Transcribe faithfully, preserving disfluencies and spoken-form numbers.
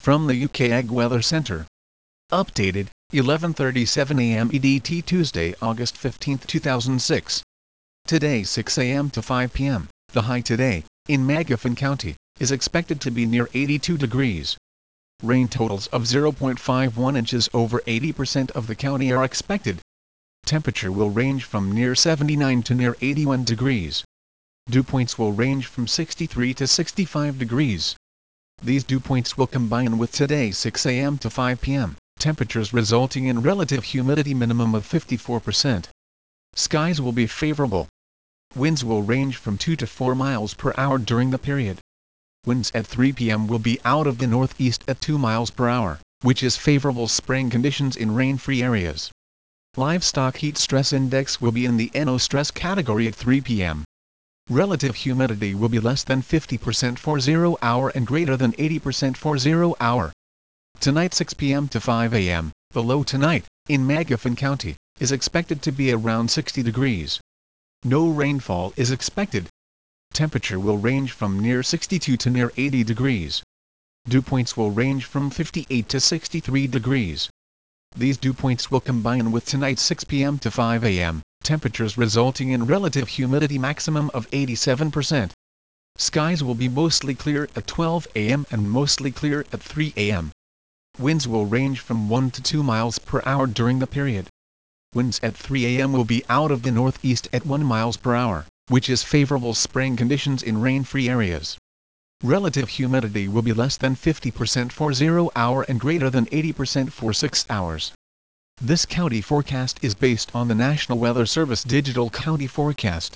From the U K Ag Weather Centre. Updated, eleven thirty-seven a m E D T Tuesday, August fifteenth two thousand six. Today six a m to five p m, the high today, in Magaffin County, is expected to be near eighty-two degrees. Rain totals of zero point five one inches over eighty percent of the county are expected. Temperature will range from near seventy-nine to near eighty-one degrees. Dew points will range from sixty-three to sixty-five degrees. These dew points will combine with today six a m to five p m, temperatures resulting in relative humidity minimum of fifty-four percent. Skies will be favorable. Winds will range from two to four miles per hour during the period. Winds at three p m will be out of the northeast at two miles per hour, which is favorable spraying conditions in rain-free areas. Livestock heat stress index will be in the N O stress category at three p m Relative humidity will be less than fifty percent for zero hour and greater than eighty percent for zero hour. Tonight six p m to five a m, the low tonight, in Magaffin County, is expected to be around sixty degrees. No rainfall is expected. Temperature will range from near sixty-two to near eighty degrees. Dew points will range from fifty-eight to sixty-three degrees. These dew points will combine with tonight six p m to five a m, temperatures resulting in relative humidity maximum of eighty-seven percent. Skies will be mostly clear at twelve a m and mostly clear at three a m Winds will range from one to two miles per hour during the period. Winds at three a m will be out of the northeast at one miles per hour, which is favorable spraying conditions in rain-free areas. Relative humidity will be less than fifty percent for zero hour and greater than eighty percent for six hours. This county forecast is based on the National Weather Service Digital County Forecast.